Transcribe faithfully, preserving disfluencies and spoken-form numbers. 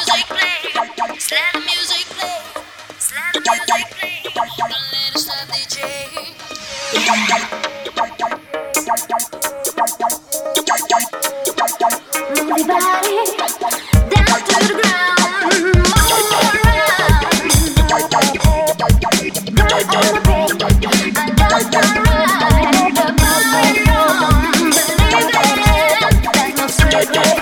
music play, just let the music play, just let the music play. Don't let it stop, D J. Move your body down to the ground, move around. Girl on the beat, and just alright. The power is strong, believe it, there's no secret.